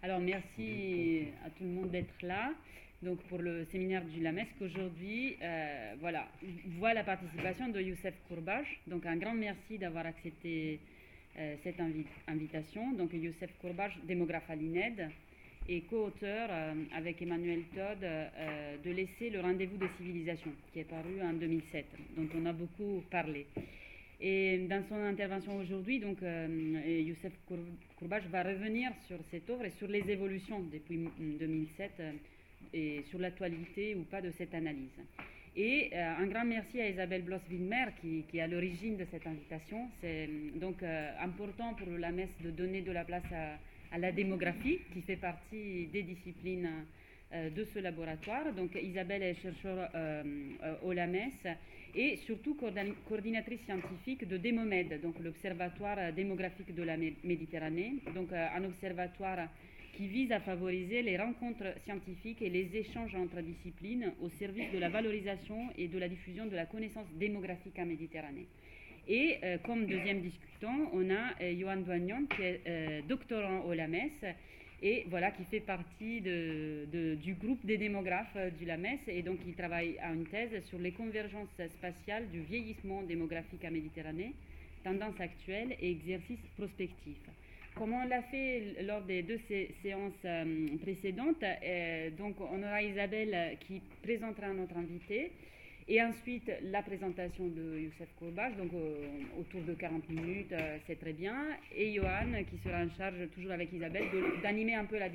Alors, merci à tout le monde d'être là. Donc, pour le séminaire du LAMESC aujourd'hui, voit la participation de Youssef Kourbaj. Donc, un grand merci d'avoir accepté cette invitation. Donc, Youssef Kourbaj, démographe à l'INED, et co-auteur avec Emmanuel Todd de l'essai Le rendez-vous des civilisations, qui est paru en 2007, dont on a beaucoup parlé. Et dans son intervention aujourd'hui, donc, Youssef Kourbaj va revenir sur cette œuvre et sur les évolutions depuis 2007 et sur l'actualité ou pas de cette analyse. Et un grand merci à Isabelle Bloss-Wilmer qui est à l'origine de cette invitation. C'est donc important pour le LAMES de donner de la place à la démographie qui fait partie des disciplines de ce laboratoire. Donc Isabelle est chercheure au LAMES et surtout coordinatrice scientifique de Démomed, donc l'Observatoire démographique de la Méditerranée, donc un observatoire qui vise à favoriser les rencontres scientifiques et les échanges entre disciplines au service de la valorisation et de la diffusion de la connaissance démographique en Méditerranée. Et comme deuxième discutant, on a Johan Douagnon qui est doctorant au LAMES et voilà, qui fait partie du groupe des démographes du LAMES, et donc il travaille à une thèse sur les convergences spatiales du vieillissement démographique en Méditerranée, tendances actuelles et exercices prospectifs. Comme on l'a fait lors des deux séances précédentes, donc on aura Isabelle qui présentera notre invité, et ensuite la présentation de Youssef Kourbaj, donc autour de 40 minutes, c'est très bien, et Johan qui sera en charge, toujours avec Isabelle, d'animer un peu la discussion.